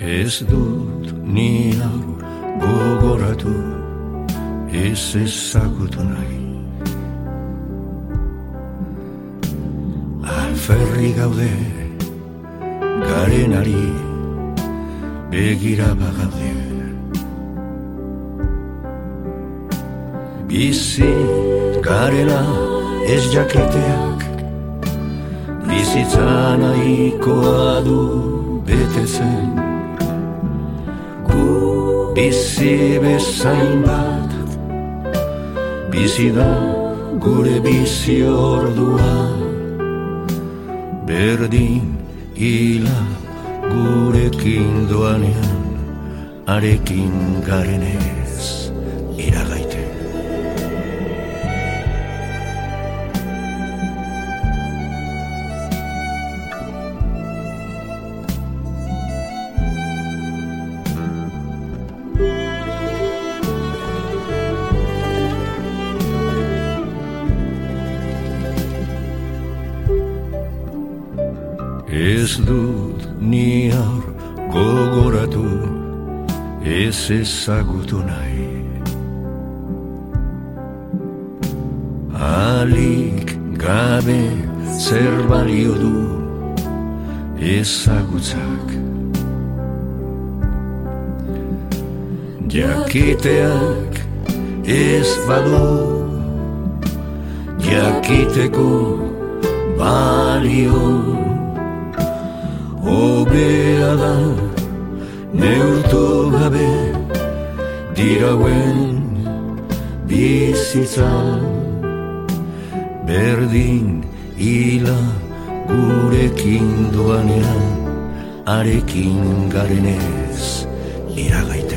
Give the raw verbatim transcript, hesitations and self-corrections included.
Ez dut ni hau gogoratu, ez ezagutu nahi. Alferri gaude garenari begira bagaude. Bizi garela ez jakiteak bizitza nahikoa du betetzen. Gu bizi bezain bat bizi da gure bizi ordua. Berdin hila gurekin doanean, arekin garenez iragaite. Ez dut ni aur gogoratu, ez ezagutu nahi. Alik gabe zer balio du ezagutzak. Jakiteak ez badu jakiteko balio. Hobea da neurtu gabe dirauen bizitza. Berdin hila gurekin doanean, arekin garenez iragaite.